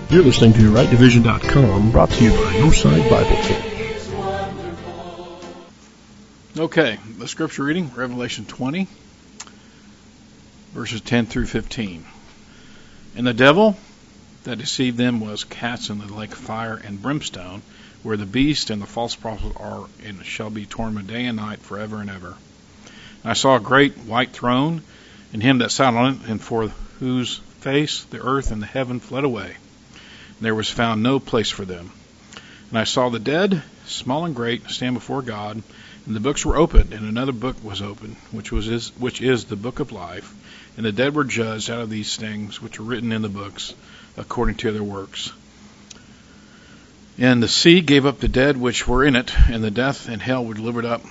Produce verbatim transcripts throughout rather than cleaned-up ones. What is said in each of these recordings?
You're listening to right division dot com, brought to you by Northside Bible Church. Okay, the scripture reading, Revelation twenty, verses ten through fifteen. And the devil that deceived them was cast in the lake of fire and brimstone, where the beast and the false prophet are, and shall be tormented day and night forever and ever. And I saw a great white throne, and him that sat on it, and for whose face the earth and the heaven fled away. And there was found no place for them. And I saw the dead, small and great, stand before God, and the books were opened, and another book was opened, which was is, which is the book of life. And the dead were judged out of these things which are written in the books, according to their works. And the sea gave up the dead which were in it, and the death and hell were delivered up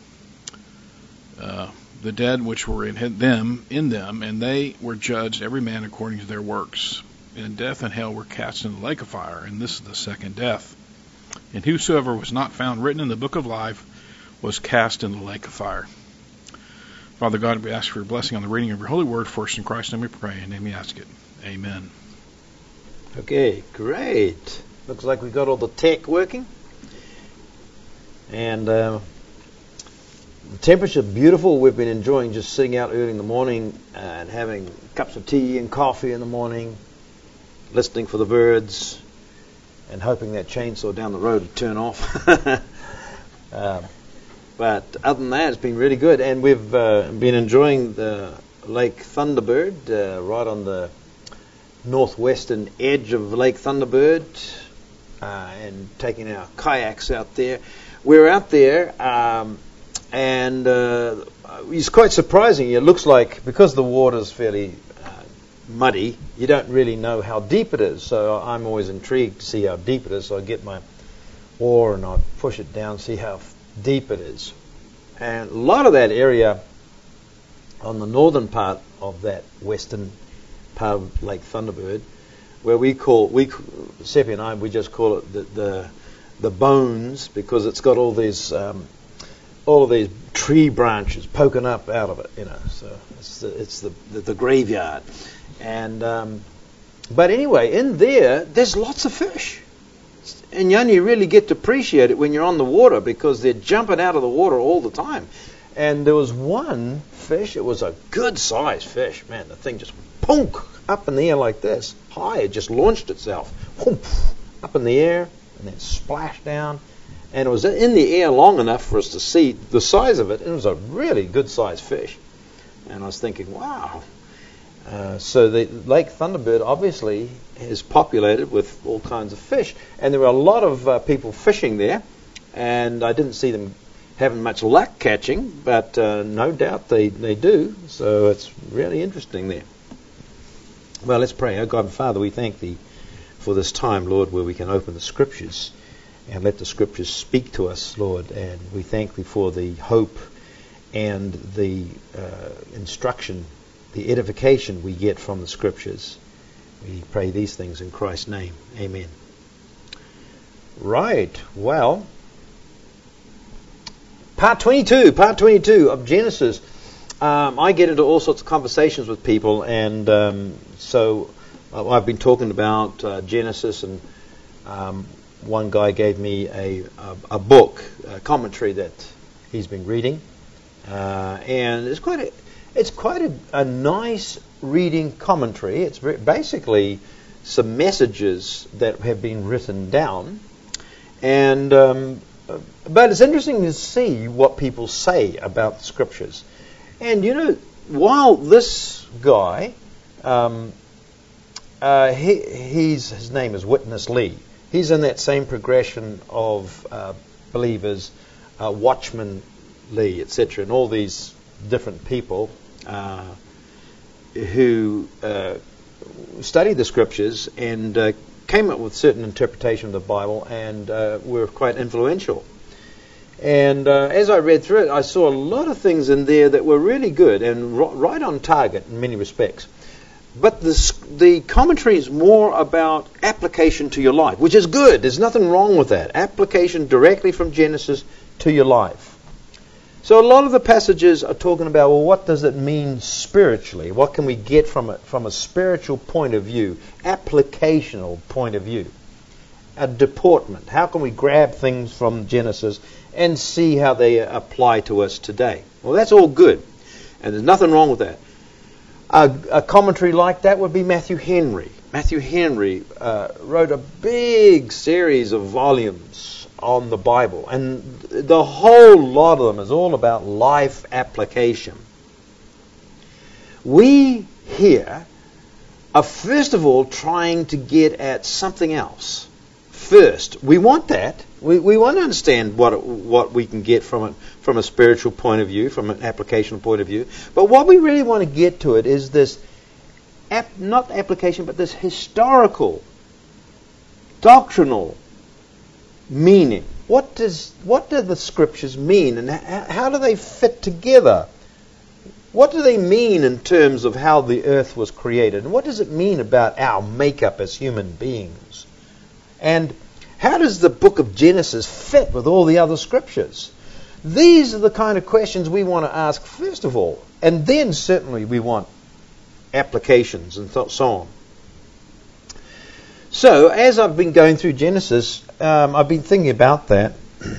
uh, the dead which were in them, in them, and they were judged every man according to their works. And death and hell were cast into the lake of fire, and this is the second death. And whosoever was not found written in the book of life was cast in the lake of fire. Father God, we ask for your blessing on the reading of your holy word. First in Christ's name we pray, and name we ask it. Amen. Okay, great. Looks like we got all the tech working. And uh, the temperature beautiful. We've been enjoying just sitting out early in the morning and having cups of tea and coffee in the morning, listening for the birds, and hoping that chainsaw down the road would turn off. uh, but other than that, it's been really good. And we've uh, been enjoying the Lake Thunderbird uh, right on the northwestern edge of Lake Thunderbird, uh, and taking our kayaks out there. We're out there, um, and uh, it's quite surprising. It looks like, because the water's fairly uh, muddy, you don't really know how deep it is. So I'm always intrigued to see how deep it is. So I get my oar and I push it down, see how deep it is. And a lot of that area on the northern part of that western part of Lake Thunderbird, where we call, we Seppi and I, we just call it the the, the bones, because it's got all these um, all of these tree branches poking up out of it, you know. So it's the, it's the, the the graveyard, and um, but anyway, in there, there's lots of fish, and you only really get to appreciate it when you're on the water, because they're jumping out of the water all the time. And there was one fish, it was a good-sized fish. Man, the thing just punk up in the air like this, high. It just launched itself up in the air and then splashed down. And it was in the air long enough for us to see the size of it. It was a really good-sized fish. And I was thinking, wow. Uh, so the Lake Thunderbird obviously is populated with all kinds of fish. And there were a lot of uh, people fishing there. And I didn't see them having much luck catching, but uh, no doubt they, they do. So it's really interesting there. Well, let's pray. Oh God and Father, we thank Thee for this time, Lord, where we can open the Scriptures and let the Scriptures speak to us, Lord. And we thank Thee for the hope and the uh, instruction, the edification we get from the Scriptures. We pray these things in Christ's name. Amen. Right. Well, Part twenty-two, Part twenty-two of Genesis. Um, I get into all sorts of conversations with people, and um, so uh, I've been talking about uh, Genesis, and um, one guy gave me a, a, a book, a commentary that he's been reading, uh, and it's quite a, it's quite a, a nice reading commentary. It's very, basically some messages that have been written down, and um, but it's interesting to see what people say about the Scriptures. And, you know, while this guy, um, uh, he, he's, his name is Witness Lee. He's in that same progression of uh, believers, uh, Watchman Lee, et cetera, and all these different people uh, who uh, studied the Scriptures and uh, came up with certain interpretation of the Bible, and uh, were quite influential. And uh, as I read through it, I saw a lot of things in there that were really good and r- right on target in many respects. But the, the commentary is more about application to your life, which is good. There's nothing wrong with that. Application directly from Genesis to your life. So a lot of the passages are talking about, well, what does it mean spiritually? What can we get from it from a spiritual point of view, applicational point of view? A deportment. How can we grab things from Genesis and see how they apply to us today? Well, that's all good, and there's nothing wrong with that. A, a commentary like that would be Matthew Henry. Matthew Henry uh, wrote a big series of volumes on the Bible, and the whole lot of them is all about life application. We here are first of all trying to get at something else. First, we want that. We we want to understand what what we can get from it from a spiritual point of view, from an applicational point of view. But what we really want to get to it is this, ap, not application, but this historical, doctrinal meaning. What does what do the scriptures mean, and how, how do they fit together? What do they mean in terms of how the earth was created, and what does it mean about our makeup as human beings? And how does the book of Genesis fit with all the other scriptures? These are the kind of questions we want to ask first of all, and then certainly we want applications and th- so on. So, as I've been going through Genesis, um, I've been thinking about that.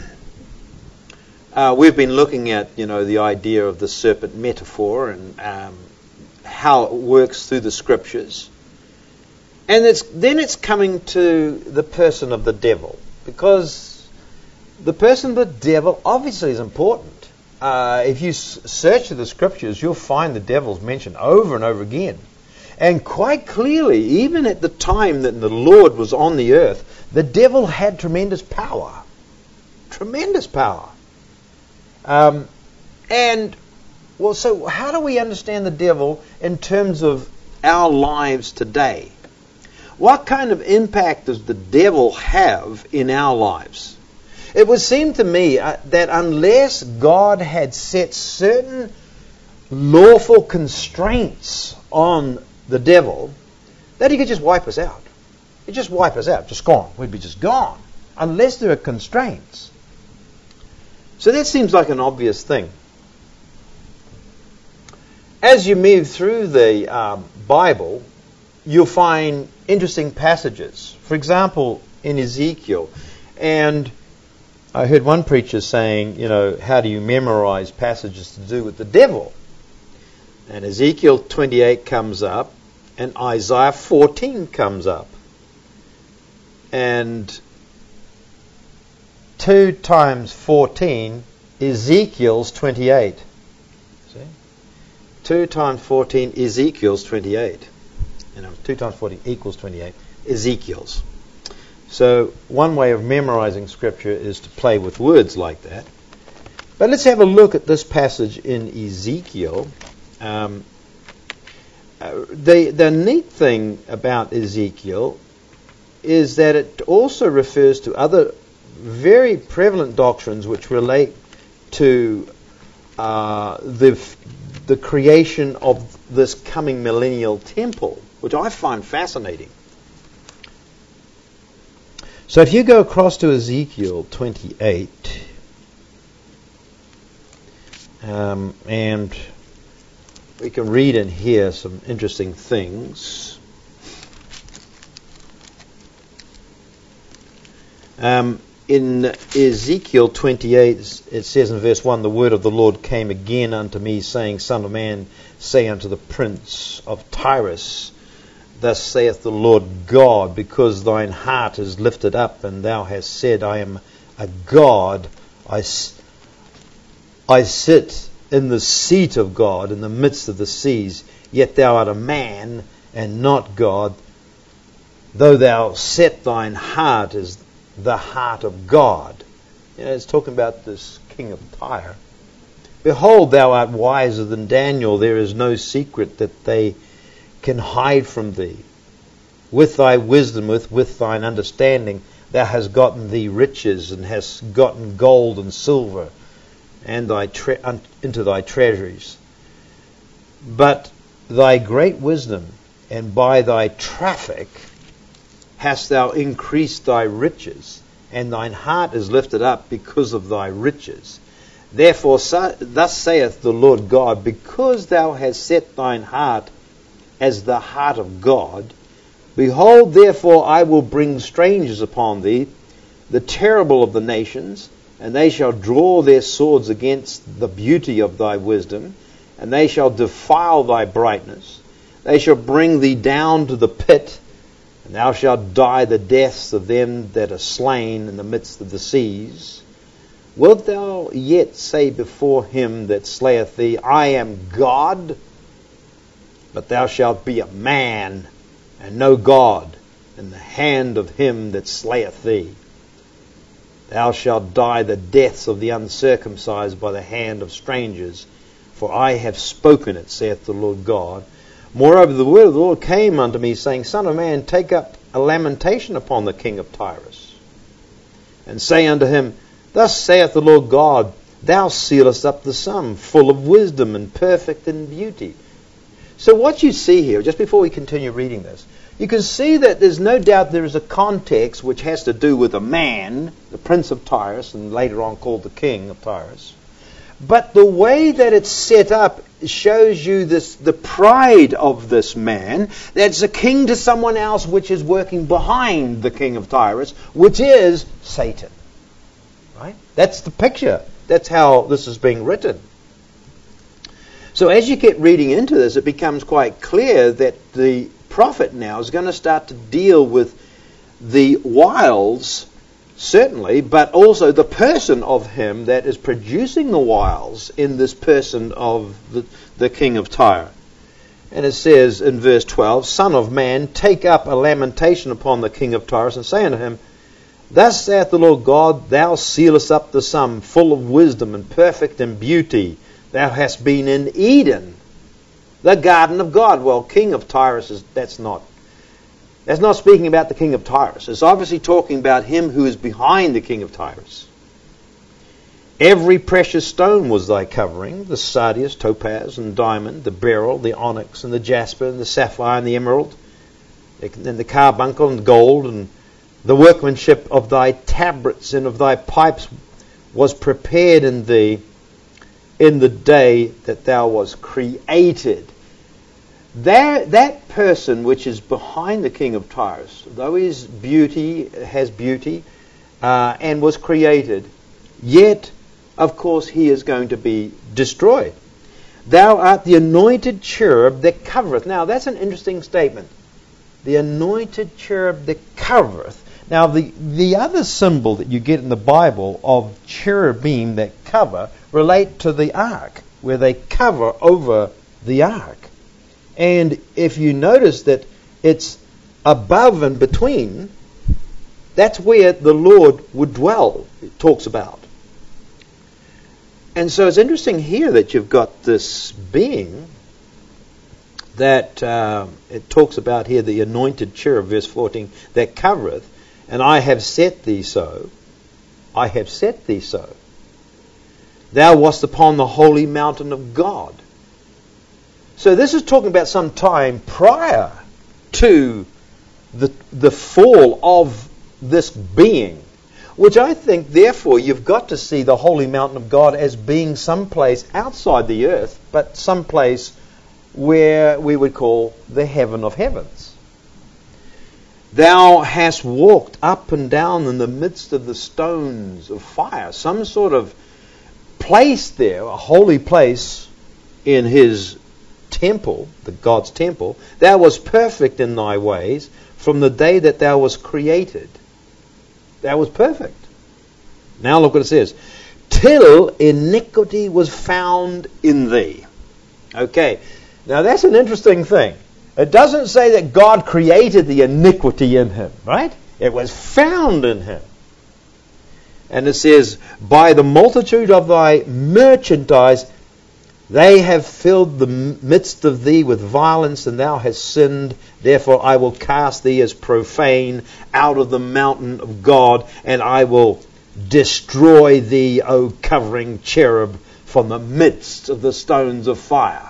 Uh, we've been looking at, you know, the idea of the serpent metaphor and um, how it works through the scriptures. And it's, then it's coming to the person of the devil, because the person of the devil obviously is important. Uh, if you s- search the scriptures, you'll find the devil's mentioned over and over again. And quite clearly, even at the time that the Lord was on the earth, the devil had tremendous power. Tremendous power. Um, and, well, so how do we understand the devil in terms of our lives today? What kind of impact does the devil have in our lives? It would seem to me uh, that unless God had set certain lawful constraints on the devil, that he could just wipe us out. He'd just wipe us out, just gone. We'd be just gone, unless there are constraints. So that seems like an obvious thing. As you move through the um, Bible, you'll find interesting passages. For example, in Ezekiel. And I heard one preacher saying, you know, how do you memorize passages to do with the devil? And Ezekiel twenty-eight comes up, and Isaiah fourteen comes up. And two times fourteen, Ezekiel's twenty-eight. See? two times fourteen, Ezekiel's twenty-eight. You know, two times fourteen equals twenty-eight, Ezekiel's. So one way of memorizing Scripture is to play with words like that. But let's have a look at this passage in Ezekiel. Um, uh, the, the neat thing about Ezekiel is that it also refers to other very prevalent doctrines which relate to uh, the the creation of this coming millennial temple, which I find fascinating. So if you go across to Ezekiel twenty-eight, um, and we can read and hear some interesting things. Um, in Ezekiel twenty-eight, it says in verse one, the word of the Lord came again unto me, saying, Son of man, say unto the prince of Tyrus, thus saith the Lord God, because thine heart is lifted up, and thou hast said, I am a God, I, I sit in the seat of God, in the midst of the seas, yet thou art a man, and not God, though thou set thine heart as the heart of God. You know, it's talking about this king of Tyre. Behold, thou art wiser than Daniel, there is no secret that they can hide from thee. With thy wisdom, with, with thine understanding, thou hast gotten thee riches, and hast gotten gold and silver, and thy tre- un- into thy treasuries. But thy great wisdom, and by thy traffic, hast thou increased thy riches, and thine heart is lifted up because of thy riches. Therefore, so, thus saith the Lord God, because thou hast set thine heart as the heart of God, behold, therefore I will bring strangers upon thee, the terrible of the nations, and they shall draw their swords against the beauty of thy wisdom, and they shall defile thy brightness. They shall bring thee down to the pit, and thou shalt die the deaths of them that are slain in the midst of the seas. Wilt thou yet say before him that slayeth thee, I am God? But thou shalt be a man, and no God, in the hand of him that slayeth thee. Thou shalt die the deaths of the uncircumcised by the hand of strangers, for I have spoken it, saith the Lord God. Moreover, the word of the Lord came unto me, saying, Son of man, take up a lamentation upon the king of Tyrus, and say unto him, Thus saith the Lord God, Thou sealest up the sum, full of wisdom and perfect in beauty. So what you see here, just before we continue reading this, you can see that there's no doubt there is a context which has to do with a man, the prince of Tyrus, and later on called the king of Tyrus. But the way that it's set up shows you this, the pride of this man, that's a king to someone else which is working behind the king of Tyrus, which is Satan. Right? That's the picture. That's how this is being written. So as you get reading into this, it becomes quite clear that the prophet now is going to start to deal with the wiles, certainly, but also the person of him that is producing the wiles in this person of the, the king of Tyre. And it says in verse twelve, Son of man, take up a lamentation upon the king of Tyrus, and say unto him, Thus saith the Lord God, Thou sealest up the sum, full of wisdom and perfect in beauty. Thou hast been in Eden, the garden of God. Well, king of Tyrus, is that's not that's not speaking about the king of Tyrus. It's obviously talking about him who is behind the king of Tyrus. Every precious stone was thy covering, the sardius, topaz, and diamond, the beryl, the onyx, and the jasper, and the sapphire, and the emerald, and the carbuncle, and gold, and the workmanship of thy tabrets and of thy pipes was prepared in thee in the day that thou was created. That, that person which is behind the king of Tyrus, though his beauty has beauty uh, and was created, yet, of course, he is going to be destroyed. Thou art the anointed cherub that covereth. Now, that's an interesting statement. The anointed cherub that covereth. Now, the, the other symbol that you get in the Bible of cherubim that cover relate to the ark, where they cover over the ark. And if you notice that it's above and between, that's where the Lord would dwell, it talks about. And so it's interesting here that you've got this being that uh, it talks about here, the anointed cherub, verse fourteen, that covereth. And I have set thee so. I have set thee so. Thou wast upon the holy mountain of God. So this is talking about some time prior to the, the fall of this being, which I think, therefore, you've got to see the holy mountain of God as being someplace outside the earth, but someplace where we would call the heaven of heavens. Thou hast walked up and down in the midst of the stones of fire. Some sort of place there, a holy place in his temple, the God's temple. Thou wast perfect in thy ways from the day that thou wast created. Thou wast perfect. Now look what it says. Till iniquity was found in thee. Okay, now that's an interesting thing. It doesn't say that God created the iniquity in him, right? It was found in him. And it says, by the multitude of thy merchandise, they have filled the midst of thee with violence, and thou hast sinned. Therefore I will cast thee as profane out of the mountain of God, and I will destroy thee, O covering cherub, from the midst of the stones of fire.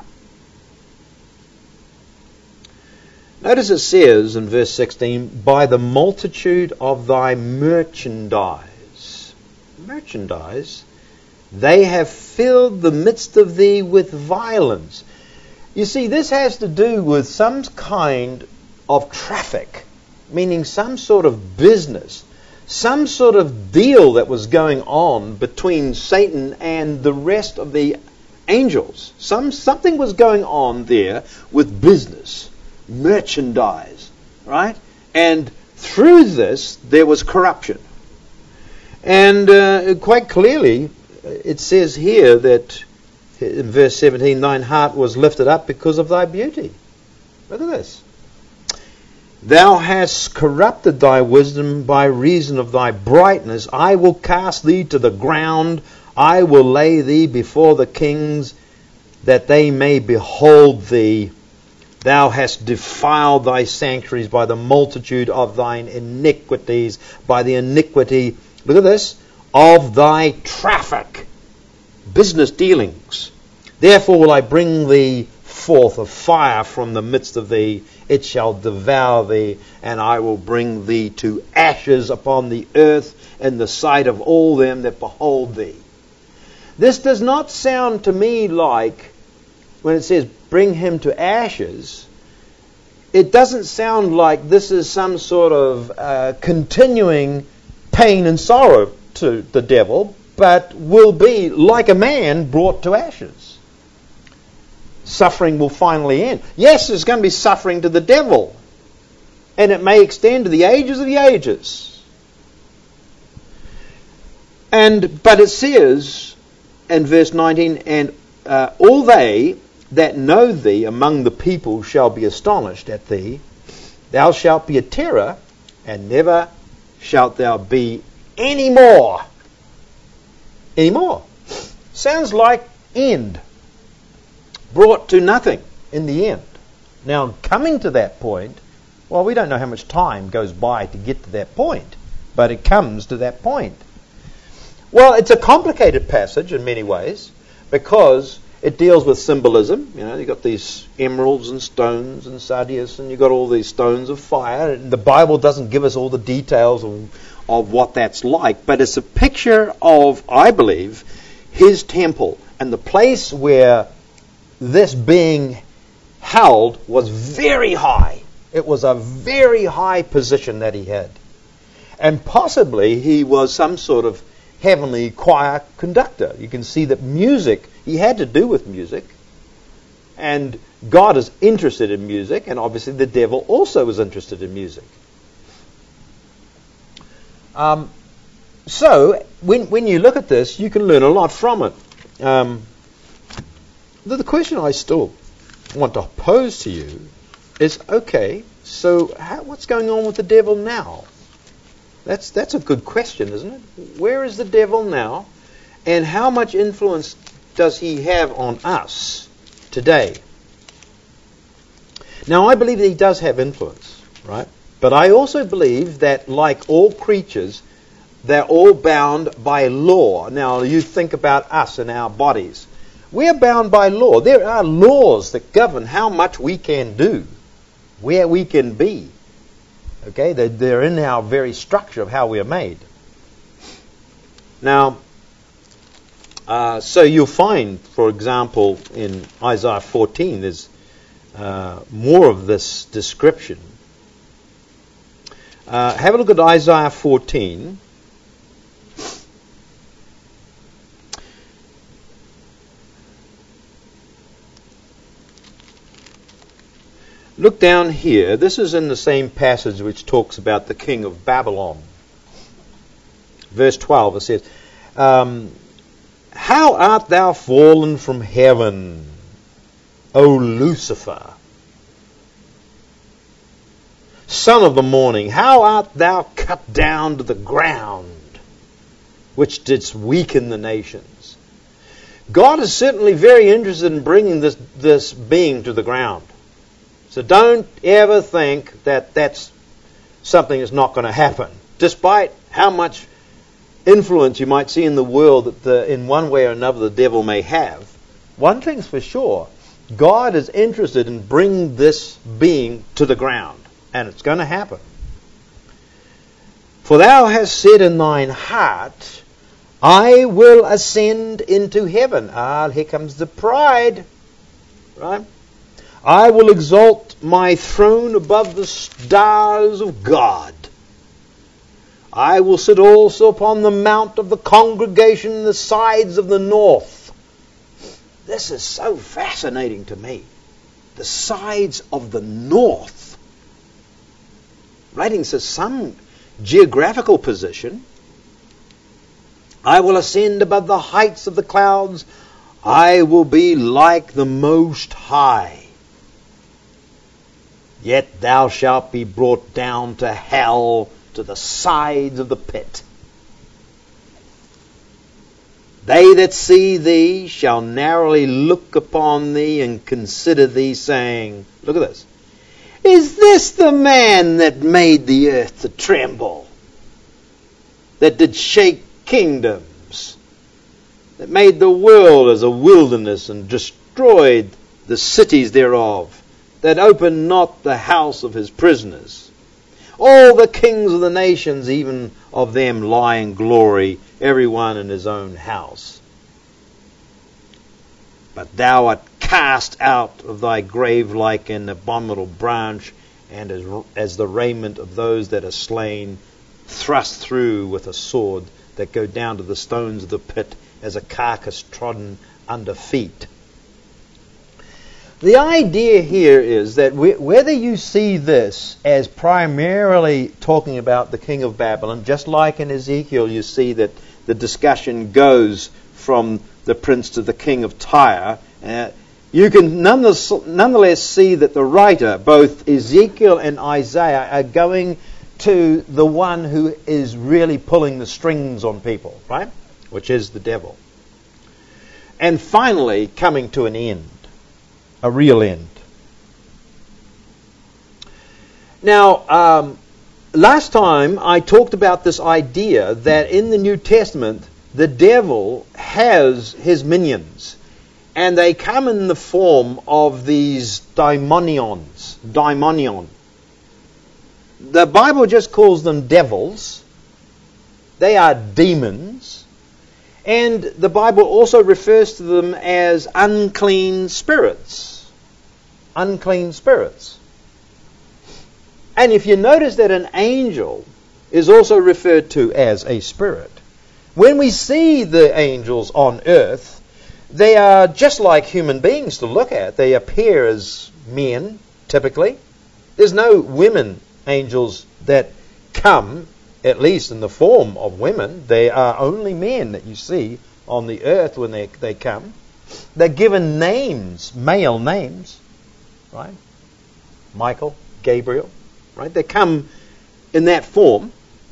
Notice it says in verse sixteen, by the multitude of thy merchandise. Merchandise They have filled the midst of thee with violence. You see, this has to do with some kind of traffic, meaning some sort of business, some sort of deal that was going on between Satan and the rest of the angels. Some something was going on there with business, merchandise, right? And through this, there was corruption. And uh, quite clearly, it says here that in verse seventeen, thine heart was lifted up because of thy beauty. Look at this. Thou hast corrupted thy wisdom by reason of thy brightness. I will cast thee to the ground. I will lay thee before the kings, that they may behold thee. Thou hast defiled thy sanctuaries by the multitude of thine iniquities, by the iniquity, look at this, of thy traffic, business dealings. Therefore will I bring thee forth a fire from the midst of thee. It shall devour thee, and I will bring thee to ashes upon the earth in the sight of all them that behold thee. This does not sound to me like, when it says bring him to ashes, it doesn't sound like this is some sort of uh, continuing pain and sorrow to the devil, but will be like a man brought to ashes. Suffering will finally end. Yes, there's going to be suffering to the devil, and it may extend to the ages of the ages. And but it says in verse nineteen, and uh, all they that know thee among the people shall be astonished at thee. Thou shalt be a terror, and never shalt thou be any more. Any more. Sounds like end. Brought to nothing in the end. Now, coming to that point, well, we don't know how much time goes by to get to that point, but it comes to that point. Well, it's a complicated passage in many ways, because it deals with symbolism. You know, you've got these emeralds and stones and sardius, and you've got all these stones of fire. And the Bible doesn't give us all the details of, of what that's like, but it's a picture of, I believe, his temple, and the place where this being held was very high. It was a very high position that he had. And possibly he was some sort of heavenly choir conductor. You can see that music, he had to do with music. And God is interested in music, and obviously the devil also was interested in music. Um, so, when, when you look at this, you can learn a lot from it. Um, the, the question I still want to pose to you is, okay, so how, what's going on with the devil now? That's that's a good question, isn't it? Where is the devil now, and how much influence does he have on us today? Now, I believe that he does have influence, right? But I also believe that, like all creatures, they're all bound by law. Now, you think about us and our bodies. We're bound by law. There are laws that govern how much we can do, where we can be. Okay, they're, they're in our very structure of how we are made. Now, uh, so you'll find, for example, in Isaiah fourteen, there's uh, more of this description. Uh, have a look at Isaiah fourteen. Look down here. This is in the same passage which talks about the king of Babylon. Verse twelve, it says, um, how art thou fallen from heaven, O Lucifer, son of the morning? How art thou cut down to the ground, which didst weaken the nations? God is certainly very interested in bringing this, this being to the ground. So don't ever think that that's something that's not going to happen. Despite how much influence you might see in the world that the, in one way or another the devil may have, one thing's for sure, God is interested in bringing this being to the ground. And it's going to happen. For thou hast said in thine heart, I will ascend into heaven. Ah, here comes the pride, right? I will exalt my throne above the stars of God. I will sit also upon the mount of the congregation in the sides of the north. This is so fascinating to me. The sides of the north. Writing says some geographical position. I will ascend above the heights of the clouds. I will be like the Most High. Yet thou shalt be brought down to hell, to the sides of the pit. They that see thee shall narrowly look upon thee and consider thee, saying, look at this, is this the man that made the earth to tremble, that did shake kingdoms, that made the world as a wilderness and destroyed the cities thereof, that opened not the house of his prisoners? All the kings of the nations, even of them, lie in glory, every one in his own house. But thou art cast out of thy grave like an abominable branch, and as, as the raiment of those that are slain, thrust through with a sword, that go down to the stones of the pit, as a carcass trodden under feet. The idea here is that whether you see this as primarily talking about the king of Babylon, just like in Ezekiel you see that the discussion goes from the prince to the king of Tyre, uh, you can nonetheless, nonetheless see that the writer, both Ezekiel and Isaiah, are going to the one who is really pulling the strings on people, right? Which is the devil. And finally coming to an end. A real end. Now, um, last time I talked about this idea that in the New Testament the devil has his minions, and they come in the form of these daimonions. Daimonion. The Bible just calls them devils. They are demons. And the Bible also refers to them as unclean spirits. Unclean spirits. And if you notice that an angel is also referred to as a spirit, when we see the angels on earth, they are just like human beings to look at. They appear as men, typically. There's no women angels that come, at least in the form of women. They are only men that you see on the earth when they, they come. They're given names, male names, right? Michael, Gabriel, right? They come in that form.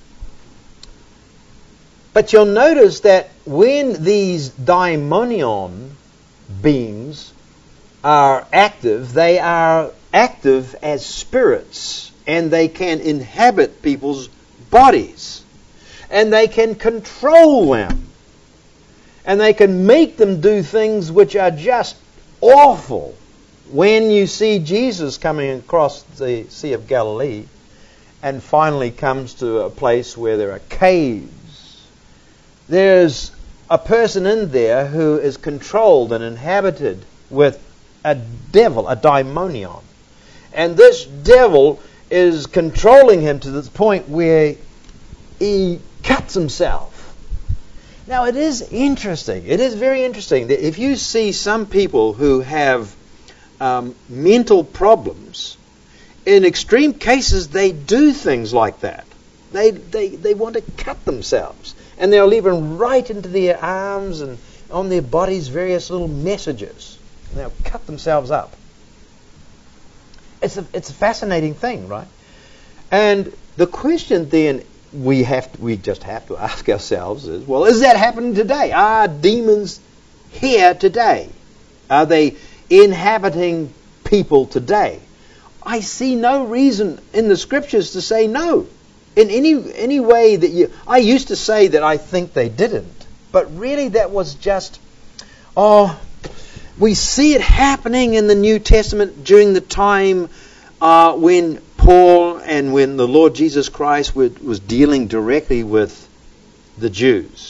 But you'll notice that when these daimonion beings are active, they are active as spirits, and they can inhabit people's bodies, and they can control them, and they can make them do things which are just awful. When you see Jesus coming across the Sea of Galilee and finally comes to a place where there are caves, there's a person in there who is controlled and inhabited with a devil, a daimonion, and this devil is controlling him to the point where he cuts himself. Now, it is interesting. It is very interesting that if you see some people who have um, mental problems, in extreme cases they do things like that. They, they, they want to cut themselves. And they'll even write into their arms and on their bodies various little messages. And they'll cut themselves up. It's a, it's a fascinating thing, right? And the question then we have to, we just have to ask ourselves is, well, is that happening today? Are demons here today? Are they inhabiting people today? I see no reason in the Scriptures to say no. In any any way that you... I used to say that I think they didn't. But really that was just... Oh, we see it happening in the New Testament during the time uh, when Paul and when the Lord Jesus Christ would, was dealing directly with the Jews.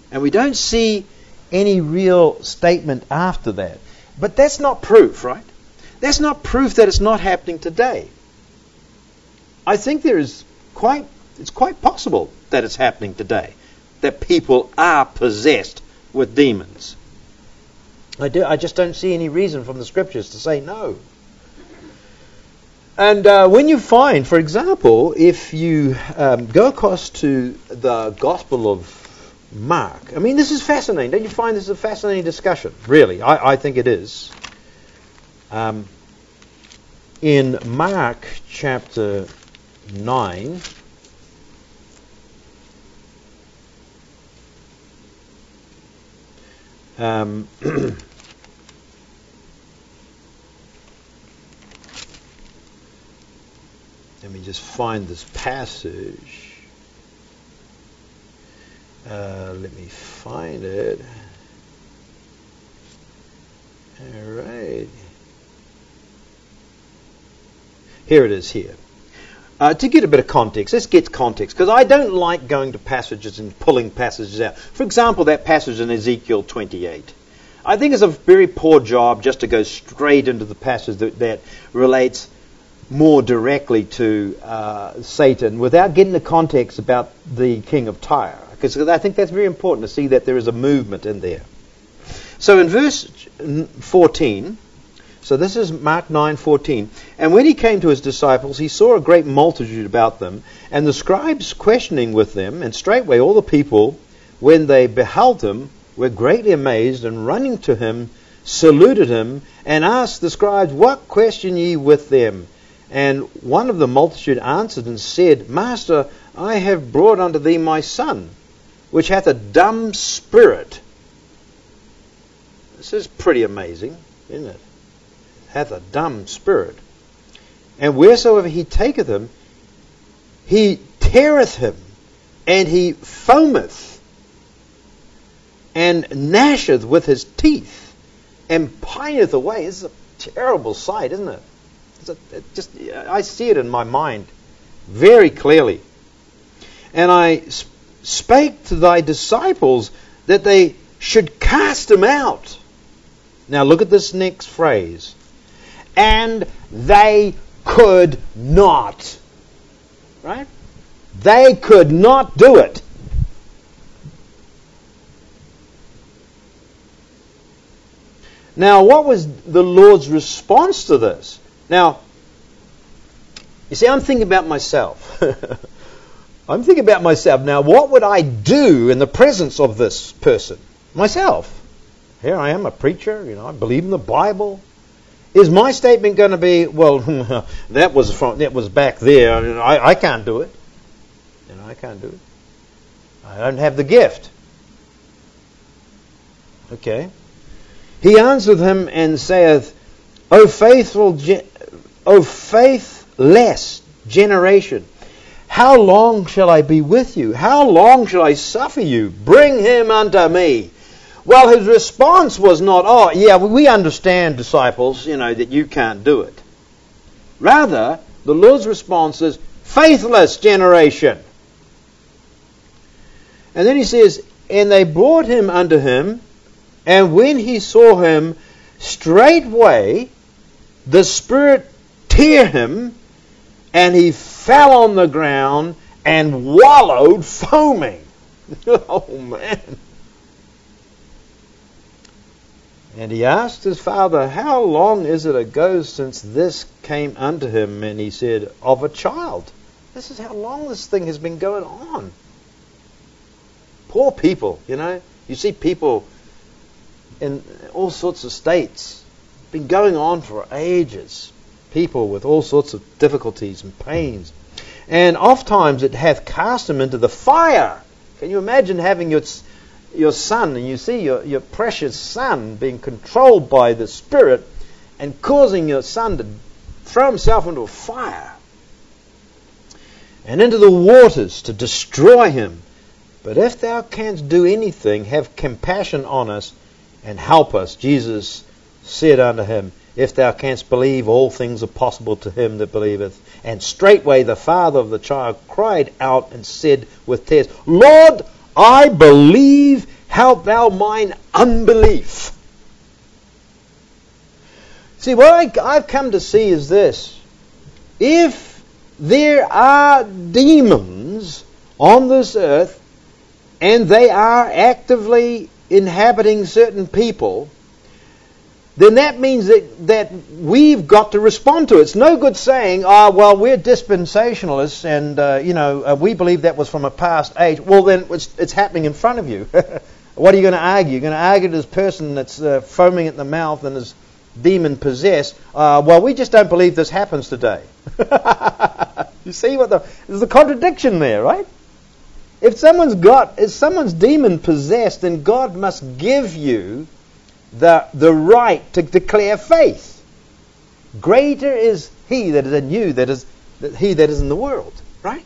And we don't see any real statement after that. But that's not proof, right? That's not proof that it's not happening today. I think there is quite, it's quite possible that it's happening today, that people are possessed with demons. I do. I just don't see any reason from the Scriptures to say no. And uh, when you find, for example, if you um, go across to the Gospel of Mark, I mean, this is fascinating. Don't you find this is a fascinating discussion? Really, I, I think it is. Um, in Mark chapter nine, um, let me just find this passage. Uh, let me find it. All right. Here it is here. Uh, to get a bit of context, let's get context, because I don't like going to passages and pulling passages out. For example, that passage in Ezekiel twenty-eight. I think it's a very poor job just to go straight into the passage that, that relates more directly to uh, Satan without getting the context about the king of Tyre. Because I think that's very important to see that there is a movement in there. So in verse fourteen, so this is Mark nine fourteen. And when he came to his disciples, he saw a great multitude about them, and the scribes questioning with them, and straightway all the people, when they beheld him, were greatly amazed, and running to him, saluted him, and asked the scribes, What question ye with them? And one of the multitude answered and said, Master, I have brought unto thee my son, which hath a dumb spirit. This is pretty amazing, isn't it? Hath a dumb spirit. And wheresoever he taketh him, he teareth him, and he foameth, and gnasheth with his teeth, and pineth away. This is a terrible sight, isn't it? It's a, it just I see it in my mind very clearly. And I sp- spake to thy disciples that they should cast him out. Now look at this next phrase. And they could not. Right? They could not do it. Now, what was the Lord's response to this? Now, you see, I'm thinking about myself. I'm thinking about myself. Now, what would I do in the presence of this person? Myself. Here I am, a preacher, you know, I believe in the Bible. Is my statement going to be, well, that was from, that was back there, you know, I, I can't do it. You know, I can't do it. I don't have the gift. Okay. He answered him and saith, O faithful, ge- O faithless generation, how long shall I be with you? How long shall I suffer you? Bring him unto me. Well, his response was not, oh, yeah, we understand, disciples, you know, that you can't do it. Rather, the Lord's response is, faithless generation. And then he says, and they brought him unto him, and when he saw him, straightway the Spirit tear him, and he fell on the ground and wallowed foaming. Oh, man. And he asked his father, how long is it ago since this came unto him? And he said, of a child. This is how long this thing has been going on. Poor people, you know. You see people in all sorts of states. It's been going on for ages. People with all sorts of difficulties and pains. And oft times it hath cast him into the fire. Can you imagine having your your son, and you see your, your precious son being controlled by the Spirit and causing your son to throw himself into a fire and into the waters to destroy him. But if thou canst do anything, have compassion on us and help us. Jesus said unto him, if thou canst believe, all things are possible to him that believeth. And straightway the father of the child cried out and said with tears, Lord, I believe, help thou mine unbelief. See, what I, I've come to see is this. If there are demons on this earth, and they are actively inhabiting certain people, then that means that, that we've got to respond to it. It's no good saying, oh, well, we're dispensationalists and, uh, you know, uh, we believe that was from a past age. Well, then it's, it's happening in front of you. What are you going to argue? You're going to argue to this person that's uh, foaming at the mouth and is demon-possessed. Uh, well, we just don't believe this happens today. You see what the... There's a contradiction there, right? If someone's got... If someone's demon-possessed, then God must give you the the right to declare faith. Greater is he that is in you that is that he that is in the world, right?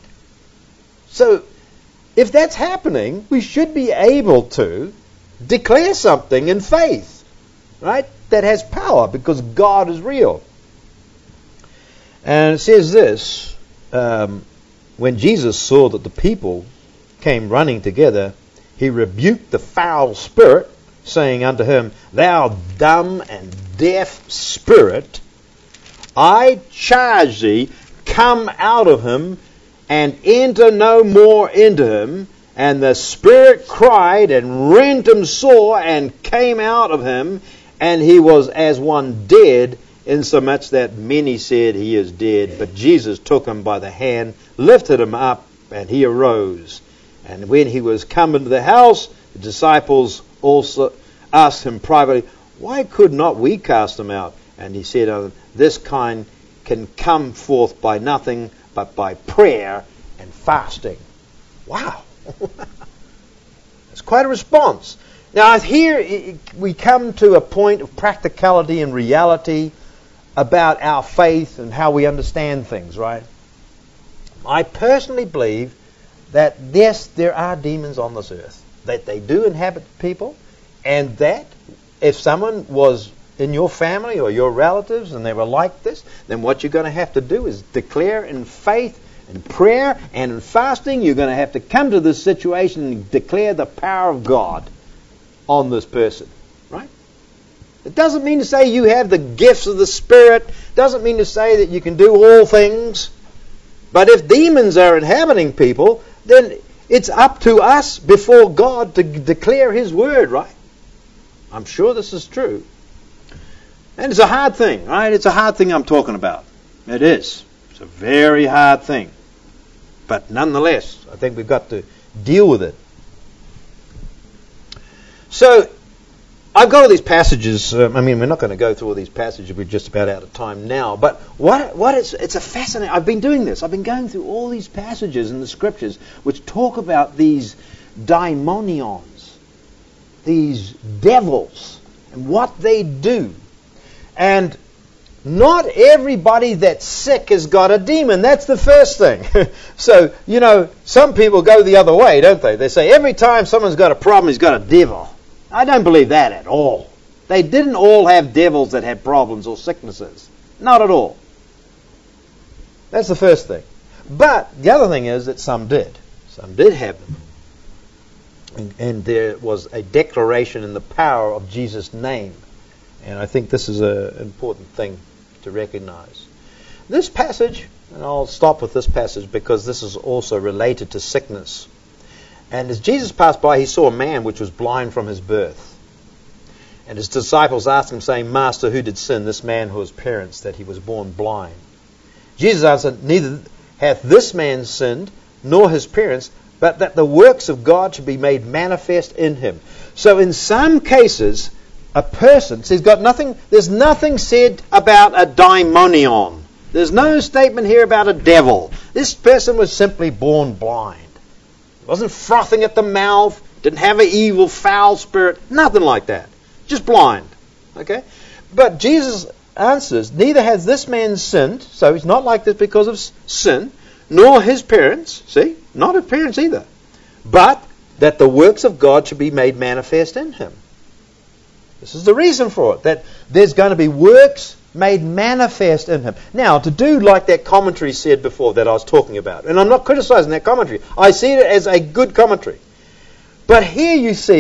So if that's happening, we should be able to declare something in faith, right? That has power because God is real. And it says this, um, when Jesus saw that the people came running together, he rebuked the foul spirit, saying unto him, Thou dumb and deaf spirit, I charge thee, come out of him, and enter no more into him. And the spirit cried and rent him sore, and came out of him, and he was as one dead, insomuch that many said, He is dead. But Jesus took him by the hand, lifted him up, and he arose. And when he was come into the house, the disciples also asked him privately, Why could not we cast him out? And he said unto them, This kind can come forth by nothing but by prayer and fasting. Wow. It's quite a response. Now here we come to a point of practicality and reality about our faith and how we understand things, right? I personally believe that yes, there are demons on this earth, that they do inhabit people, and that if someone was in your family or your relatives and they were like this, then what you're going to have to do is declare in faith and prayer and in fasting, you're going to have to come to this situation and declare the power of God on this person, right? It doesn't mean to say you have the gifts of the Spirit, doesn't mean to say that you can do all things, but if demons are inhabiting people, then it's up to us before God to declare His word, right? I'm sure this is true. And it's a hard thing, right? It's a hard thing I'm talking about. It is. It's a very hard thing. But nonetheless, I think we've got to deal with it. So, I've got all these passages. Um, I mean, we're not going to go through all these passages. We're just about out of time now. But what what is it's a fascinating. I've been doing this. I've been going through all these passages in the Scriptures which talk about these daimonions, these devils, and what they do. And not everybody that's sick has got a demon. That's the first thing. So, you know, some people go the other way, don't they? They say every time someone's got a problem, he's got a devil. I don't believe that at all. They didn't all have devils that had problems or sicknesses. Not at all. That's the first thing. But the other thing is that some did. Some did have them. And, and there was a declaration in the power of Jesus' name. And I think this is an important thing to recognize. This passage, and I'll stop with this passage because this is also related to sickness. And as Jesus passed by, he saw a man which was blind from his birth. And his disciples asked him, saying, Master, who did sin, this man or his parents, that he was born blind? Jesus answered, Neither hath this man sinned, nor his parents, but that the works of God should be made manifest in him. So in some cases, a person, so he's got nothing, there's nothing said about a daimonion. There's no statement here about a devil. This person was simply born blind. He wasn't frothing at the mouth, didn't have an evil, foul spirit, nothing like that. Just blind. Okay? But Jesus answers, Neither has this man sinned, so he's not like this because of sin, nor his parents, see, not his parents either, but that the works of God should be made manifest in him. This is the reason for it, that there's going to be works made manifest in him. Now, to do like that commentary said before that I was talking about, and I'm not criticizing that commentary, I see it as a good commentary. But here you see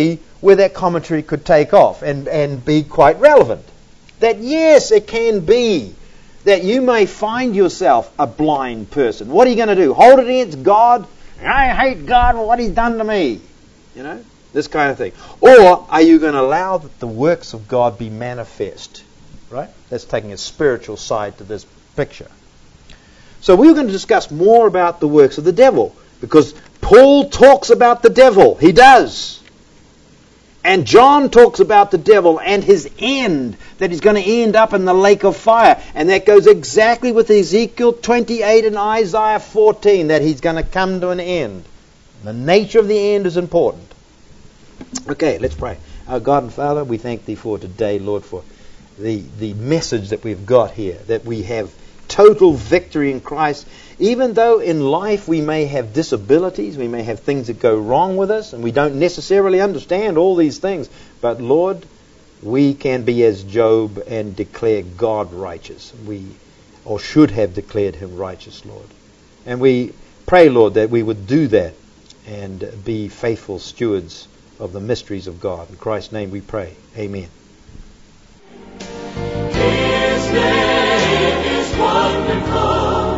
where that commentary could take off and, and be quite relevant. That yes, it can be that you may find yourself a blind person. What are you going to do? Hold it against God? I hate God for what He's done to me. You know, this kind of thing. Or are you going to allow that the works of God be manifest? Right? That's taking a spiritual side to this picture. So we're going to discuss more about the works of the devil, because Paul talks about the devil. He does. And John talks about the devil and his end, that he's going to end up in the lake of fire. And that goes exactly with Ezekiel twenty-eight and Isaiah fourteen, that he's going to come to an end. The nature of the end is important. Okay, let's pray. Our God and Father, we thank Thee for today, Lord, for the, the message that we've got here, that we have total victory in Christ. Even though in life we may have disabilities, we may have things that go wrong with us, and we don't necessarily understand all these things, but Lord, we can be as Job and declare God righteous. We, or should have declared Him righteous, Lord. And we pray, Lord, that we would do that and be faithful stewards of the mysteries of God. In Christ's name we pray. Amen. His name is wonderful,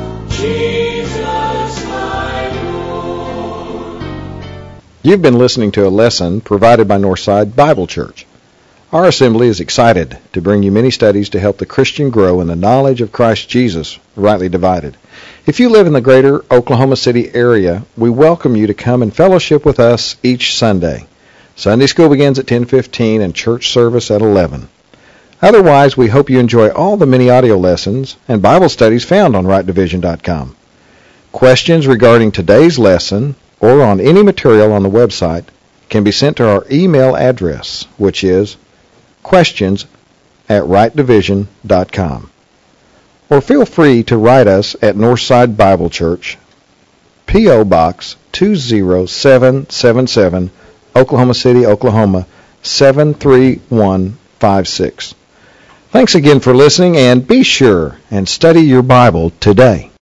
Jesus my Lord. You've been listening to a lesson provided by Northside Bible Church. Our assembly is excited to bring you many studies to help the Christian grow in the knowledge of Christ Jesus, rightly divided. If you live in the greater Oklahoma City area, we welcome you to come and fellowship with us each Sunday. Sunday school begins at ten fifteen and church service at eleven. Otherwise, we hope you enjoy all the many audio lessons and Bible studies found on right division dot com. Questions regarding today's lesson or on any material on the website can be sent to our email address, which is questions at right division dot com. Or feel free to write us at Northside Bible Church, P O. Box two zero seven seven seven, Oklahoma City, Oklahoma seven three one five six. Thanks again for listening, and be sure and study your Bible today.